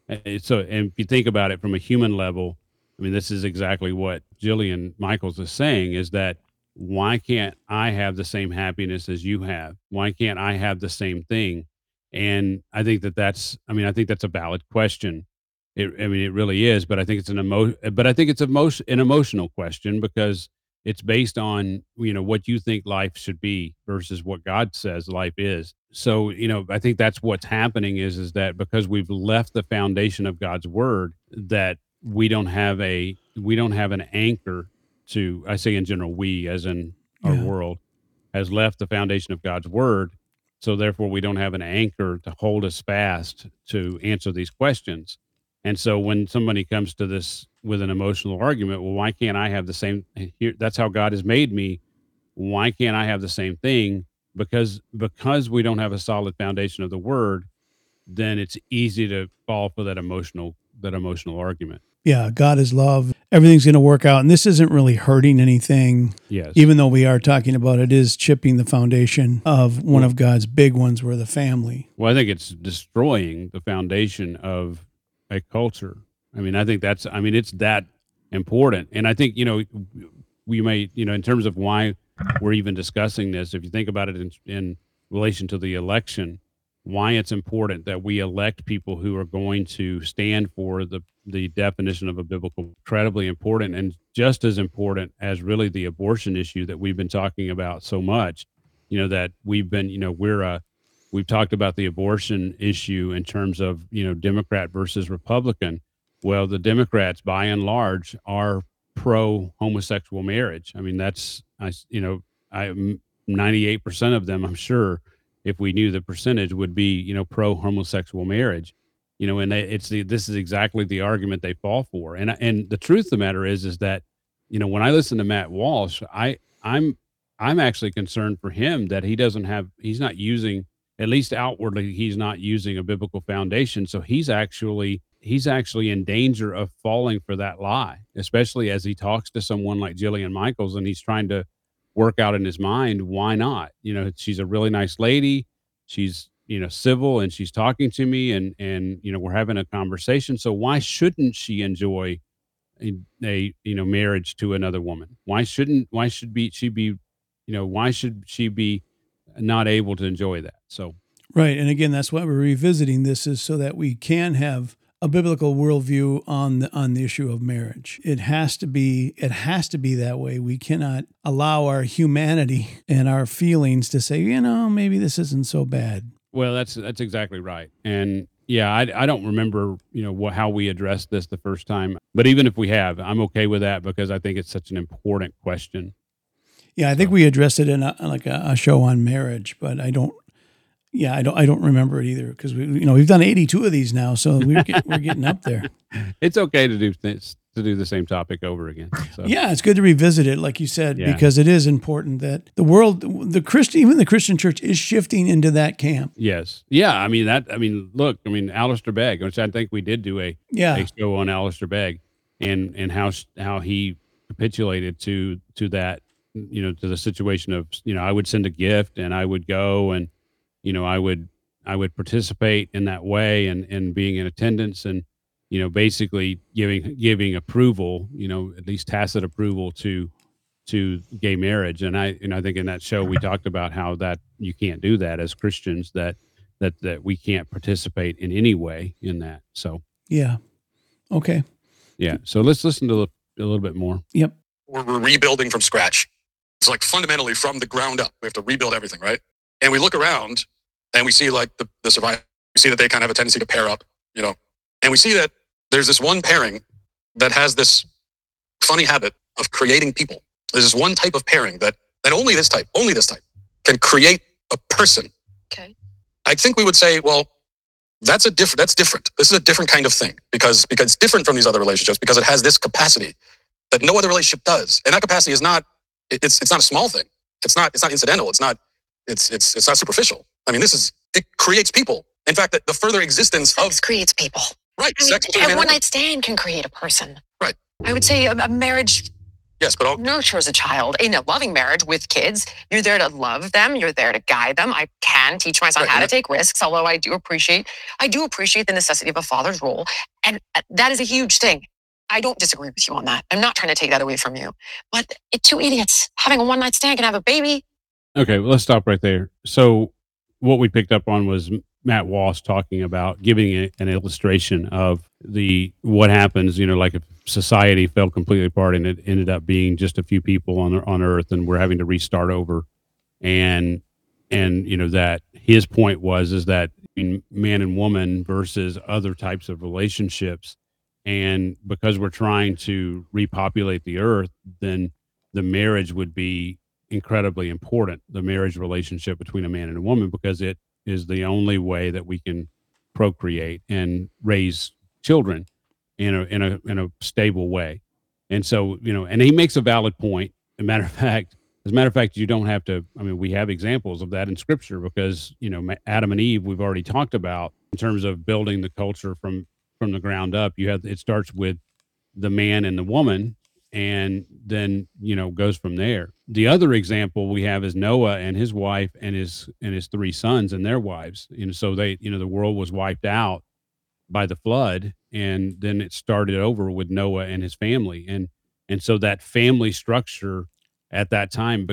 [SPEAKER 2] So, and if you think about it from a human level, I mean, this is exactly what Jillian Michaels is saying, is that why can't I have the same happiness as you have? Why can't I have the same thing? And I think I think that's a valid question. It really is, but I think it's an emotional question, because it's based on, what you think life should be versus what God says life is. So, I think that's what's happening is that because we've left the foundation of God's word, that we don't have an anchor to, I say in general, we as in our
[SPEAKER 1] Yeah.
[SPEAKER 2] world has left the foundation of God's word. So therefore we don't have an anchor to hold us fast to answer these questions. And so when somebody comes to this with an emotional argument, well, why can't I have the same here? That's how God has made me. Why can't I have the same thing? Because we don't have a solid foundation of the word, then it's easy to fall for that emotional argument.
[SPEAKER 1] Yeah, God is love. Everything's going to work out. And this isn't really hurting anything.
[SPEAKER 2] Yes.
[SPEAKER 1] Even though we are talking about it is chipping the foundation of one of God's big ones, where the family.
[SPEAKER 2] Well, I think it's destroying the foundation of a culture. It's that important. And I think, we may, in terms of why we're even discussing this, if you think about it in relation to the election, why it's important that we elect people who are going to stand for the definition of a biblical, incredibly important, and just as important as really the abortion issue that we've been talking about so much, that we've been, we've talked about the abortion issue in terms of, Democrat versus Republican. Well, the Democrats by and large are pro homosexual marriage. I mean, 98% of them, I'm sure, if we knew the percentage, would be, pro homosexual marriage, and this is exactly the argument they fall for. And the truth of the matter is that, when I listen to Matt Walsh, I'm actually concerned for him that he's not using, at least outwardly, he's not using a biblical foundation. So he's actually in danger of falling for that lie, especially as he talks to someone like Jillian Michaels, and he's trying to work out in his mind, why not? She's a really nice lady. She's, civil, and she's talking to me, and we're having a conversation. So why shouldn't she enjoy a marriage to another woman? Why should she be not able to enjoy that? So
[SPEAKER 1] Right. And again, that's why we're revisiting this, is so that we can have a biblical worldview on the issue of marriage. It has to be that way. We cannot allow our humanity and our feelings to say, maybe this isn't so bad.
[SPEAKER 2] Well, that's exactly right. And yeah, I don't remember, how we addressed this the first time, but even if we have, I'm okay with that, because I think it's such an important question.
[SPEAKER 1] Yeah, I think we addressed it in a show on marriage, but I don't remember it either, because we've done 82 of these now, so we're getting up there.
[SPEAKER 2] It's okay to do the same topic over again. So.
[SPEAKER 1] Yeah, it's good to revisit it, like you said, because it is important that even the Christian church is shifting into that camp.
[SPEAKER 2] Yes. Yeah. Alistair Begg, which I think we did do a show on Alistair Begg, and how he capitulated to that, to the situation of, I would send a gift and I would go, and I would participate in that way, and being in attendance, and basically giving approval, at least tacit approval to gay marriage. And I think in that show we talked about how that you can't do that as Christians, that we can't participate in any way in that. So
[SPEAKER 1] yeah, okay,
[SPEAKER 2] yeah. So let's listen to a little bit more.
[SPEAKER 1] Yep.
[SPEAKER 4] We're rebuilding from scratch. It's like fundamentally from the ground up. We have to rebuild everything, right? And we look around and we see like the survivors. We see that they kind of have a tendency to pair up, and we see that there's this one pairing that has this funny habit of creating people. There's this one type of pairing that only this type can create a person.
[SPEAKER 3] Okay.
[SPEAKER 4] I think we would say, well, that's different. This is a different kind of thing because it's different from these other relationships, because it has this capacity that no other relationship does. And that capacity is not, it's not a small thing. It's not incidental. It's not superficial. I mean, it creates people. In fact, the further existence
[SPEAKER 3] Sex creates people.
[SPEAKER 4] Right.
[SPEAKER 3] I mean,
[SPEAKER 4] Sex between
[SPEAKER 3] a
[SPEAKER 4] man and
[SPEAKER 3] one
[SPEAKER 4] woman.
[SPEAKER 3] night stand can create a person.
[SPEAKER 4] Right.
[SPEAKER 3] I would say a marriage
[SPEAKER 4] Yes, but
[SPEAKER 3] nurture as a child in a loving marriage with kids. You're there to love them. You're there to guide them. I can teach my son how to take risks, although I do appreciate the necessity of a father's role. And that is a huge thing. I don't disagree with you on that. I'm not trying to take that away from you. But two idiots having a one-night stand can have a baby.
[SPEAKER 2] Okay, well, let's stop right there. So what we picked up on was Matt Walsh talking about giving an illustration of what happens, like if society fell completely apart and it ended up being just a few people on Earth and we're having to restart over. And that his point is that man and woman versus other types of relationships. And because we're trying to repopulate the Earth, then the marriage would be incredibly important, the marriage relationship between a man and a woman, because it is the only way that we can procreate and raise children in a stable way. And so, and he makes a valid point. As a matter of fact, you don't have to, we have examples of that in scripture because, Adam and Eve, we've already talked about in terms of building the culture from the ground up. It starts with the man and the woman, and then goes from there. The other example we have is Noah and his wife and his three sons and their wives. So they, the world was wiped out by the flood, and then it started over with Noah and his family, and so that family structure at that time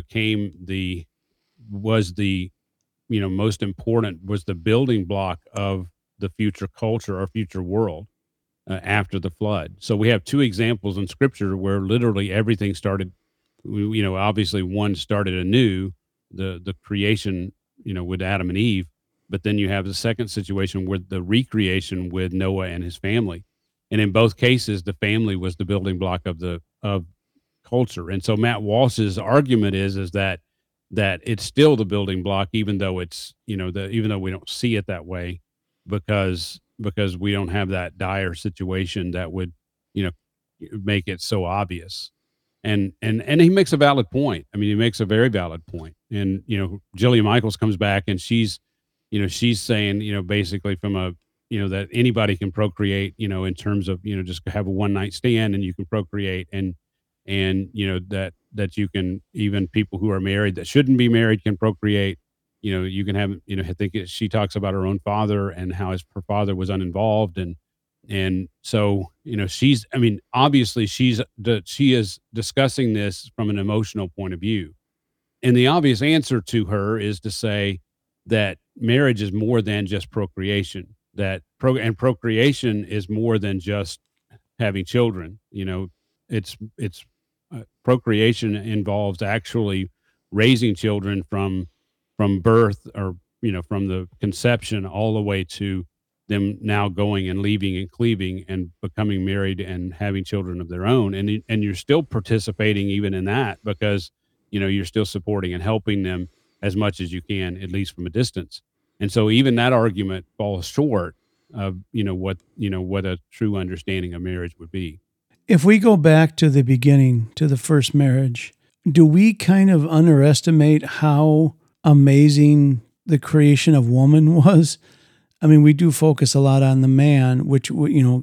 [SPEAKER 2] was the most important, was the building block of the future culture or future world. After the flood. So we have two examples in scripture where literally everything started, obviously one started anew, the creation, with Adam and Eve, but then you have the second situation with the recreation with Noah and his family. And in both cases, the family was the building block of culture. And so Matt Walsh's argument is that it's still the building block, even though it's, even though we don't see it that way, because we don't have that dire situation that would, make it so obvious. And he makes a valid point. He makes a very valid point. And, Jillian Michaels comes back and she's saying, basically from that anybody can procreate, in terms of, just have a one night stand and you can procreate and that you can, even people who are married that shouldn't be married can procreate. You can have, I think she talks about her own father and how her father was uninvolved. And so, she's, obviously she is discussing this from an emotional point of view. And the obvious answer to her is to say that marriage is more than just procreation, and procreation is more than just having children. It's procreation involves actually raising children from birth, or from the conception all the way to them now going and leaving and cleaving and becoming married and having children of their own, and you're still participating even in that, because you're still supporting and helping them as much as you can, at least from a distance. And so even that argument falls short of what a true understanding of marriage would be.
[SPEAKER 1] If we go back to the beginning, to the first marriage, do we kind of underestimate how amazing the creation of woman was? We do focus a lot on the man, which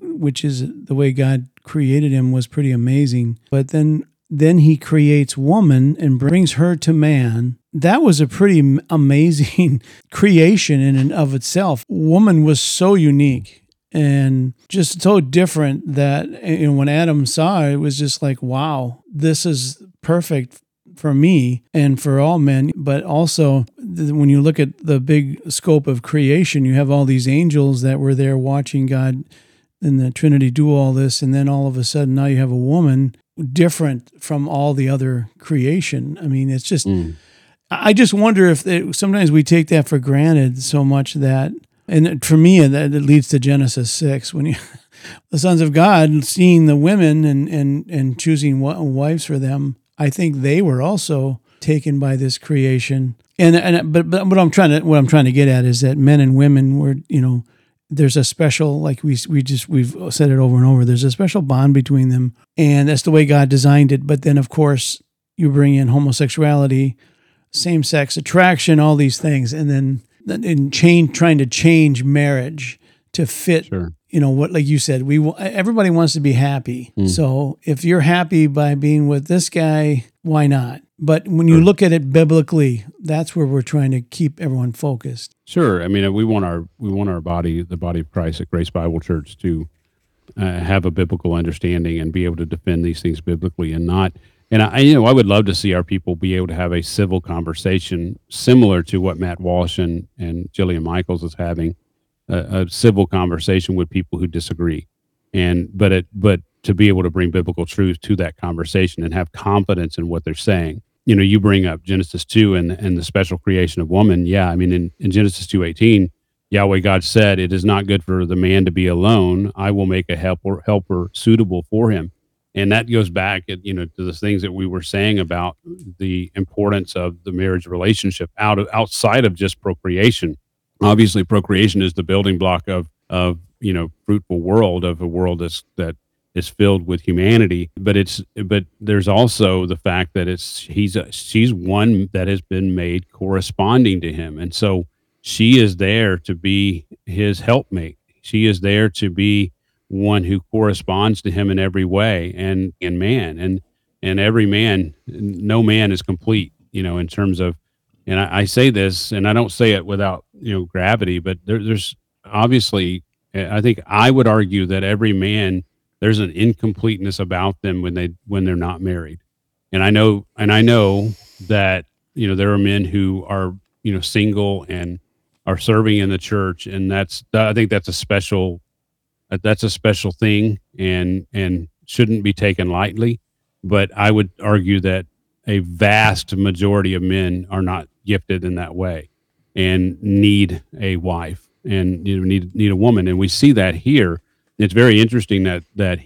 [SPEAKER 1] is the way God created him, was pretty amazing. But then he creates woman and brings her to man. That was a pretty amazing creation in and of itself. Woman was so unique and just so different that when Adam saw it, it was just like, wow, this is perfect for me and for all men. But also, when you look at the big scope of creation, you have all these angels that were there watching God and the Trinity do all this, and then all of a sudden now you have a woman different from all the other creation. It's just, I just wonder if sometimes we take that for granted so much that, and for me, that it leads to Genesis 6, when the sons of God seeing the women and choosing wives for them. I think they were also taken by this creation. But what I'm trying to get at is that men and women were, there's a special, like we've said it over and over, there's a special bond between them, and that's the way God designed it. But then, of course, you bring in homosexuality, same-sex attraction, all these things, and then trying to change marriage to fit what, like you said, everybody wants to be happy. So if you're happy by being with this guy, why not? But when you look at it biblically, that's where we're trying to keep everyone focused.
[SPEAKER 2] Sure. I mean, we want our body, the body of Christ at Grace Bible Church, to have a biblical understanding and be able to defend these things biblically, and not. And I would love to see our people be able to have a civil conversation similar to what Matt Walsh and Jillian Michaels is having, a civil conversation with people who disagree, but to be able to bring biblical truth to that conversation and have confidence in what they're saying. You bring up Genesis 2 and the special creation of woman. Yeah, I mean, in Genesis 2:18, Yahweh God said, "It is not good for the man to be alone. I will make a helper suitable for him." And that goes back, to the things that we were saying about the importance of the marriage relationship outside of just procreation. Obviously, procreation is the building block of fruitful world, of a world that is filled with humanity, but there's also the fact that she's one that has been made corresponding to him, and so she is there to be his helpmate. She is there to be one who corresponds to him in every way, and every man, no man is complete, in terms of, and I say this, and I don't say it without gravity, but there's obviously, I think I would argue that every man, there's an incompleteness about them when they're not married. And I know that, there are men who are, single and are serving in the church. And I think that's a special thing and shouldn't be taken lightly. But I would argue that a vast majority of men are not gifted in that way and need a wife and need a woman. And we see that here. It's very interesting that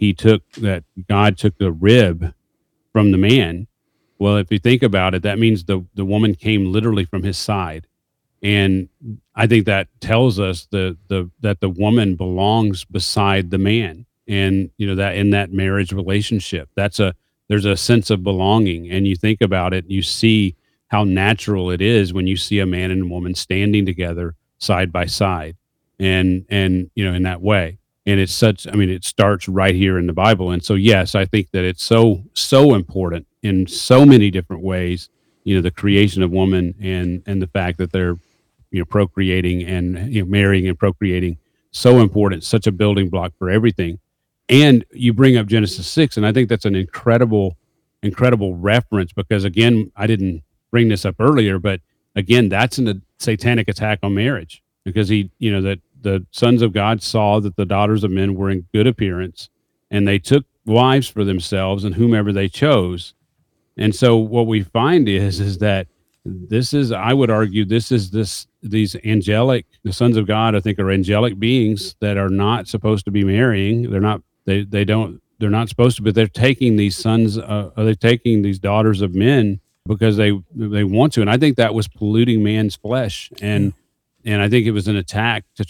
[SPEAKER 2] God took the rib from the man. Well, if you think about it, that means the woman came literally from his side. And I think that tells us that the woman belongs beside the man, and that in that marriage relationship, there's a sense of belonging. And you think about it, you see how natural it is when you see a man and a woman standing together side by side, and in that way. And it starts right here in the Bible. And so, yes, I think that it's so important in so many different ways, the creation of woman and the fact that they're, procreating and, marrying and procreating, so important, such a building block for everything. And you bring up Genesis 6, and I think that's an incredible reference, because again, I didn't bring this up earlier, but again, that's a satanic attack on marriage, because that the sons of God saw that the daughters of men were in good appearance, and they took wives for themselves and whomever they chose. And so what we find is that I would argue, these angelic, the sons of God, I think, are angelic beings that are not supposed to be marrying. They're not supposed to, but they're taking these they're taking these daughters of men because they want to. And I think that was polluting man's flesh. And I think it was an attack I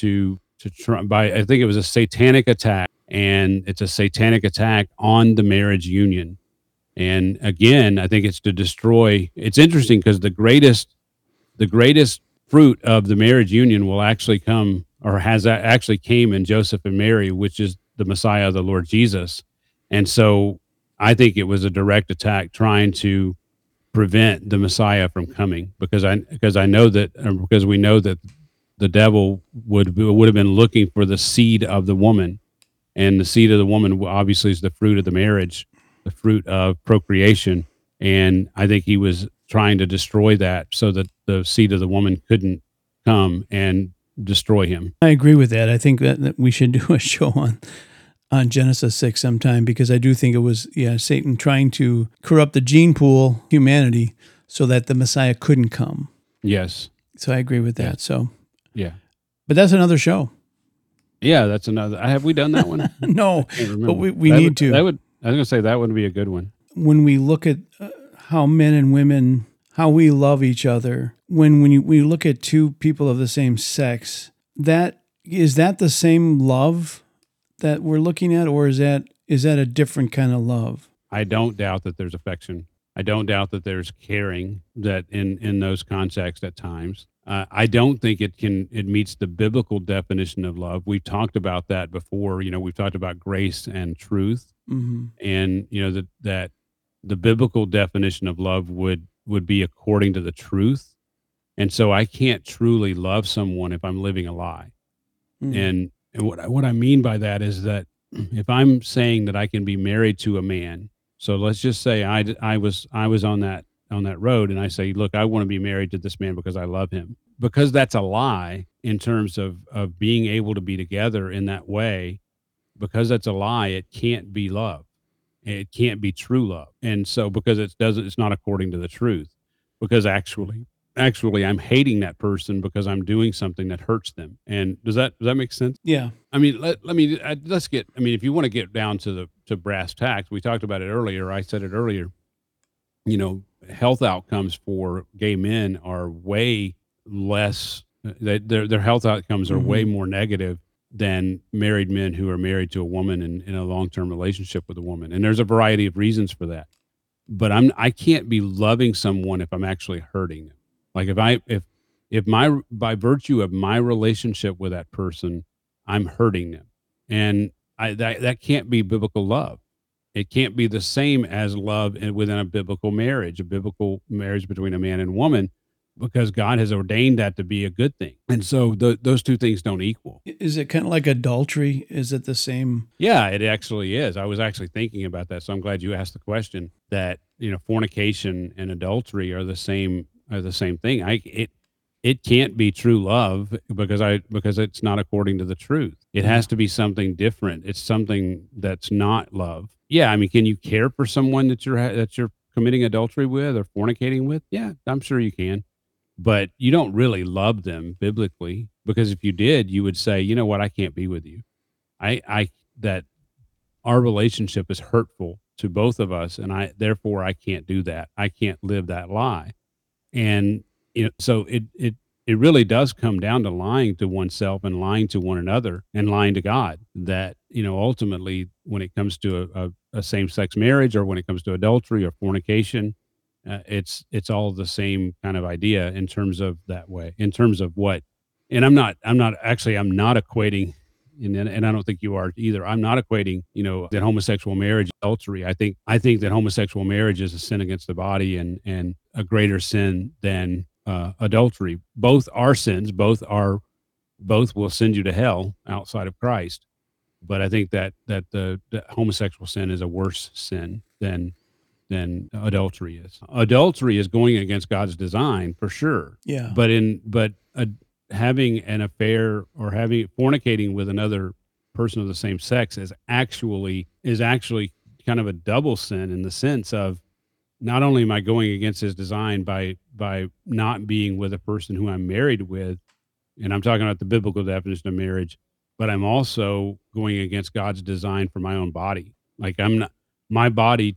[SPEAKER 2] think it was a satanic attack, and it's a satanic attack on the marriage union. And again, I think it's to destroy. It's interesting because the greatest fruit of the marriage union will actually come, or actually came in Joseph and Mary, which is the Messiah, the Lord Jesus. And so I think it was a direct attack trying to prevent the Messiah from coming, because we know that the devil would have been looking for the seed of the woman, and the seed of the woman obviously is the fruit of the marriage, the fruit of procreation. And I think he was trying to destroy that so that the seed of the woman couldn't come and destroy him.
[SPEAKER 1] I agree with that. I think that we should do a show on Genesis 6 sometime, because I do think it was, Satan trying to corrupt the gene pool, humanity, so that the Messiah couldn't come.
[SPEAKER 2] Yes.
[SPEAKER 1] So I agree with that. Yeah. So,
[SPEAKER 2] yeah.
[SPEAKER 1] But that's another show.
[SPEAKER 2] Yeah, that's another. Have we done that one?
[SPEAKER 1] No, but we need to.
[SPEAKER 2] I was going to say that would be a good one.
[SPEAKER 1] When we look at how men and women, how we love each other, when we look at two people of the same sex, is that the same love that we're looking at, or is that a different kind of love?
[SPEAKER 2] I don't doubt that there's affection. I don't doubt that there's caring that in those contexts at times. I don't think it meets the biblical definition of love. We've talked about that before. We've talked about grace and truth,
[SPEAKER 1] Mm-hmm.
[SPEAKER 2] and that the biblical definition of love would be according to the truth. And so I can't truly love someone if I'm living a lie.
[SPEAKER 1] Mm-hmm.
[SPEAKER 2] And what I mean by that is that if I'm saying that I can be married to a man, so let's just say I was on that road, and I say, look, I want to be married to this man because I love him. Because that's a lie in terms of being able to be together in that way. Because that's a lie, it can't be love. It can't be true love. And so because it's not according to the truth. Because actually I'm hating that person because I'm doing something that hurts them. And does that make sense?
[SPEAKER 1] Yeah.
[SPEAKER 2] I mean, if you want to get down to brass tacks, we talked about it earlier. I said it earlier, health outcomes for gay men are way less, their health outcomes are way more negative than married men who are married to a woman in a long-term relationship with a woman. And there's a variety of reasons for that. But I can't be loving someone if I'm actually hurting them. Like if by virtue of my relationship with that person, I'm hurting them. And that can't be biblical love. It can't be the same as love within a biblical marriage between a man and woman, because God has ordained that to be a good thing. And so those two things don't equal.
[SPEAKER 1] Is it kind of like adultery? Is it the same?
[SPEAKER 2] Yeah, it actually is. I was actually thinking about that. So I'm glad you asked the question that, fornication and adultery are the same thing. It can't be true love because it's not according to the truth. It has to be something different. It's something that's not love. Yeah, I mean, can you care for someone that you're committing adultery with or fornicating with? Yeah, I'm sure you can. But you don't really love them biblically, because if you did, you would say, you know what, I can't be with you. That our relationship is hurtful to both of us, and therefore I can't do that. I can't live that lie. And so it really does come down to lying to oneself and lying to one another and lying to God. That ultimately, when it comes to a same-sex marriage, or when it comes to adultery or fornication, it's all the same kind of idea in terms of that way. In terms of what, and I'm not equating. And I don't think you are either. I'm not equating, that homosexual marriage adultery. I think that homosexual marriage is a sin against the body and a greater sin than adultery. Both are sins. Both will send you to hell outside of Christ. But I think that the homosexual sin is a worse sin than adultery is. Adultery is going against God's design for sure.
[SPEAKER 1] Yeah.
[SPEAKER 2] But having an affair or fornicating with another person of the same sex is actually kind of a double sin, in the sense of, not only am I going against his design by not being with a person who I'm married with, and I'm talking about the biblical definition of marriage, but I'm also going against God's design for my own body. Like, my body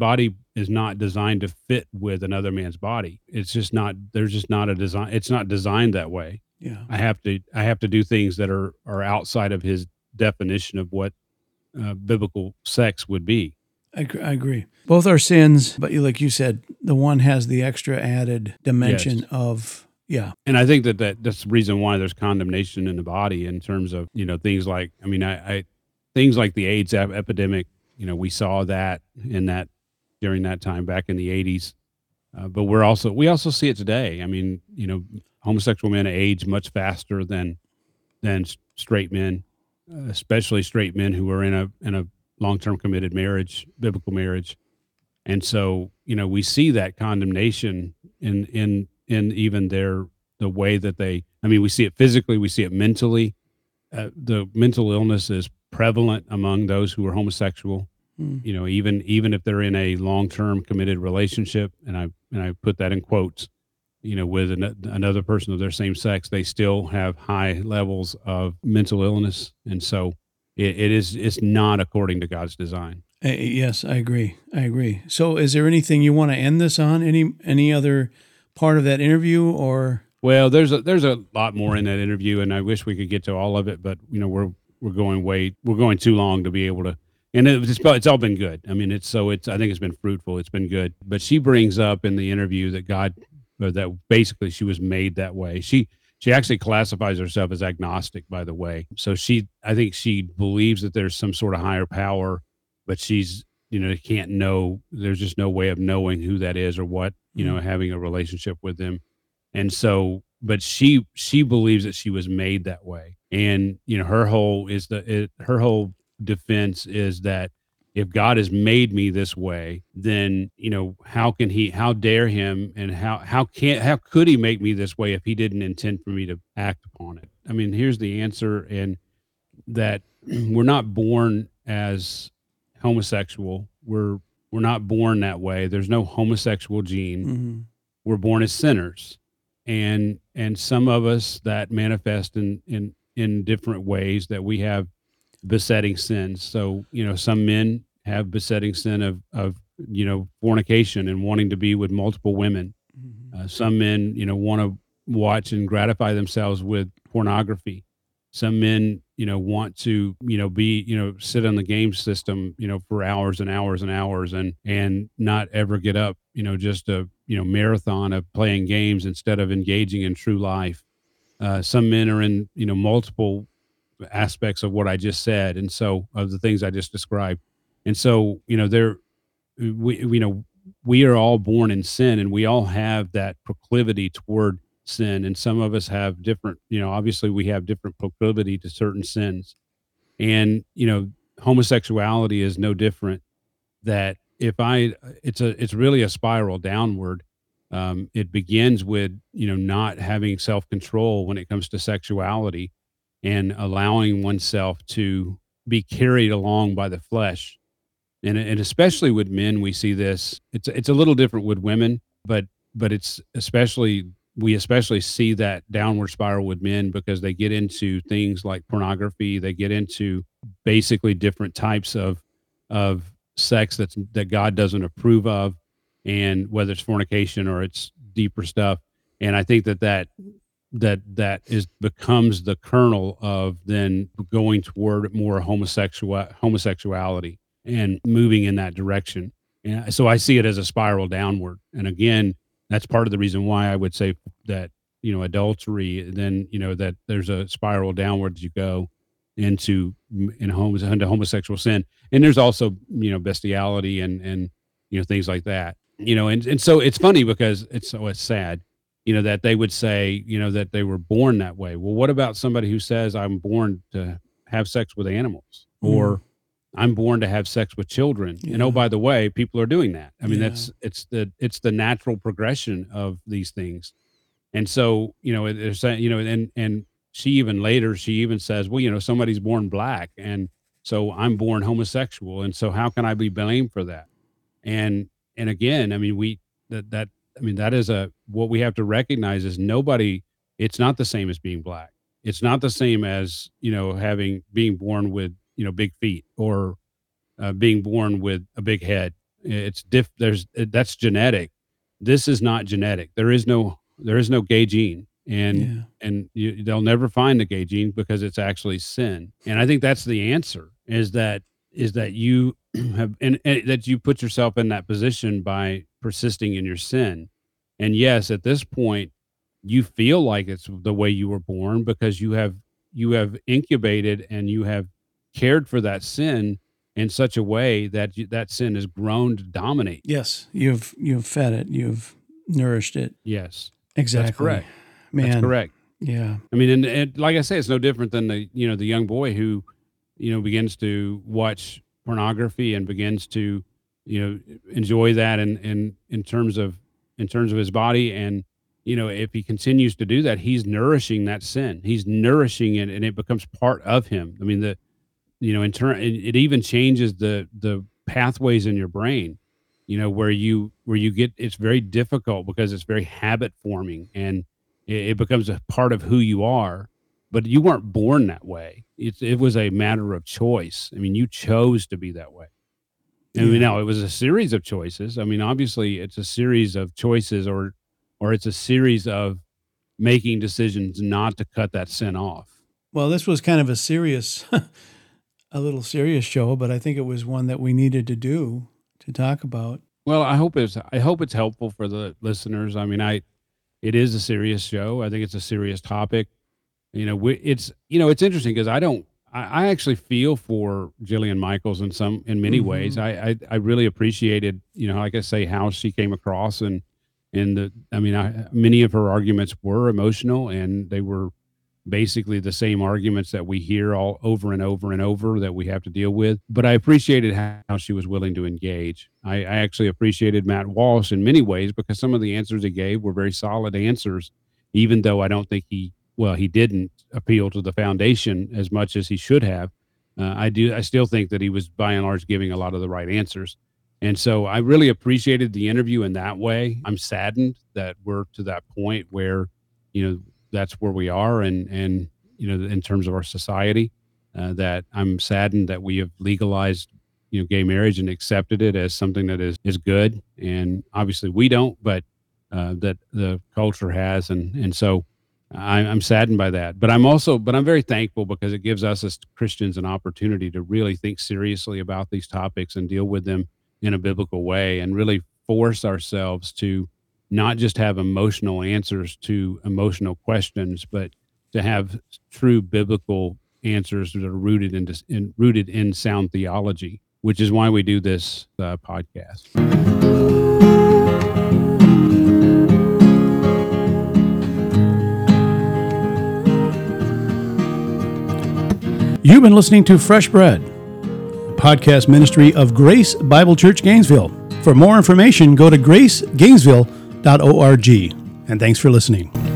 [SPEAKER 2] is not designed to fit with another man's body. It's just not, there's just not a design. It's not designed that way.
[SPEAKER 1] Yeah.
[SPEAKER 2] I have to do things that are outside of his definition of what biblical sex would be.
[SPEAKER 1] I agree. Both are sins, but like you said, the one has the extra added dimension of, yeah.
[SPEAKER 2] And I think that's the reason why there's condemnation in the body, in terms of, things like, things like the AIDS epidemic. We saw that during that time back in the 80s. But we also see it today. Homosexual men age much faster than straight men, especially straight men who are in a long-term committed marriage, biblical marriage. And so, we see that condemnation in even the way that we see it physically, we see it mentally. The mental illness is prevalent among those who are homosexual. Even if they're in a long-term committed relationship, and I put that in quotes, with another person of their same sex, they still have high levels of mental illness. And so it's not according to God's design.
[SPEAKER 1] Yes, I agree. So is there anything you want to end this on? Any other part of that interview, or?
[SPEAKER 2] Well, there's a lot more in that interview, and I wish we could get to all of it, but we're going too long to be able And it's all been good. I mean, I think it's been fruitful. It's been good. But she brings up in the interview that that basically she was made that way. She actually classifies herself as agnostic, by the way. So I think she believes that there's some sort of higher power, but she's, can't know. There's just no way of knowing who that is or what, having a relationship with them. And so, but she believes that she was made that way. And, her whole defense is that if God has made me this way, then, how dare him, and how could he make me this way if he didn't intend for me to act upon it? I mean, here's the answer. And that we're not born as homosexual. We're not born that way. There's no homosexual gene.
[SPEAKER 1] Mm-hmm.
[SPEAKER 2] We're born as sinners. And some of us that manifest in different ways, that we have besetting sins. So, some men have besetting sin of fornication and wanting to be with multiple women.
[SPEAKER 1] Mm-hmm.
[SPEAKER 2] Some men, want to watch and gratify themselves with pornography. Some men, want to, sit on the game system, for hours and hours and hours and not ever get up, just a, marathon of playing games instead of engaging in true life. Some men are in, multiple aspects of what I just said. And so of the things I just described. And so, we are all born in sin, and we all have that proclivity toward sin. And some of us have different, obviously we have different proclivity to certain sins. And, homosexuality is no different. That it's really a spiral downward. It begins with, not having self-control when it comes to sexuality and allowing oneself to be carried along by the flesh. And especially with men, we see this. It's a little different with women, but it's we especially see that downward spiral with men because they get into things like pornography. They get into basically different types of sex that God doesn't approve of, and whether it's fornication or it's deeper stuff. And I think that becomes the kernel of then going toward more homosexuality and moving in that direction. And so I see it as a spiral downward. And again, that's part of the reason why I would say that, adultery, then, that there's a spiral downward as you go into homosexual sin. And there's also, bestiality and things like that, and so it's funny because it's sad, that they would say, that they were born that way. Well, what about somebody who says I'm born to have sex with animals, or I'm born to have sex with children?
[SPEAKER 1] Yeah.
[SPEAKER 2] And oh, by the way, people are doing that. I mean,
[SPEAKER 1] Yeah.
[SPEAKER 2] it's the natural progression of these things. And so, they're saying, and she even says, well, somebody's born black, and so I'm born homosexual, and so how can I be blamed for that? And again, I mean, that is what we have to recognize is it's not the same as being black. It's not the same as, being born with, big feet, or being born with a big head. That's genetic. This is not genetic. There is no gay gene, and they'll never find the gay gene because it's actually sin. And I think that's the answer is that you have, and that you put yourself in that position by persisting in your sin. And yes, at this point, you feel like it's the way you were born because you have incubated and you have cared for that sin in such a way that that sin has grown to dominate.
[SPEAKER 1] Yes, you've fed it, you've nourished it.
[SPEAKER 2] Yes,
[SPEAKER 1] Exactly.
[SPEAKER 2] that's correct.
[SPEAKER 1] Man,
[SPEAKER 2] That's correct.
[SPEAKER 1] Yeah.
[SPEAKER 2] I mean, and like I say, it's no different than the young boy who, begins to watch pornography and begins to, enjoy that in terms of his body. And, if he continues to do that, he's nourishing that sin. He's nourishing it, and it becomes part of him. I mean, it even changes the pathways in your brain, where you get, it's very difficult because it's very habit forming, and it becomes a part of who you are. But you weren't born that way. It was a matter of choice. I mean, you chose to be that way. And now it was a series of choices. I mean, obviously it's a series of choices, or it's a series of making decisions not to cut that sin off.
[SPEAKER 1] Well, this was kind of a serious a little serious show, but I think it was one that we needed to do to talk about.
[SPEAKER 2] Well, I hope it's helpful for the listeners. I mean, it is a serious show. I think it's a serious topic. It's interesting because I actually feel for Jillian Michaels in many ways. I really appreciated, like I say, how she came across many of her arguments were emotional, and they were basically the same arguments that we hear all over and over and over that we have to deal with. But I appreciated how she was willing to engage. I actually appreciated Matt Walsh in many ways because some of the answers he gave were very solid answers, even though I don't think he didn't appeal to the foundation as much as he should have. I still think that he was by and large giving a lot of the right answers. And so I really appreciated the interview in that way. I'm saddened that we're to that point where, that's where we are. And in terms of our society, that I'm saddened that we have legalized, gay marriage and accepted it as something that is good. And obviously we don't, but that the culture has. And so I'm saddened by that, but I'm very thankful because it gives us as Christians an opportunity to really think seriously about these topics and deal with them in a biblical way and really force ourselves to not just have emotional answers to emotional questions, but to have true biblical answers that are rooted in sound theology, which is why we do this podcast.
[SPEAKER 1] You've been listening to Fresh Bread, a podcast ministry of Grace Bible Church Gainesville. For more information, go to gracegainesville.org. And thanks for listening.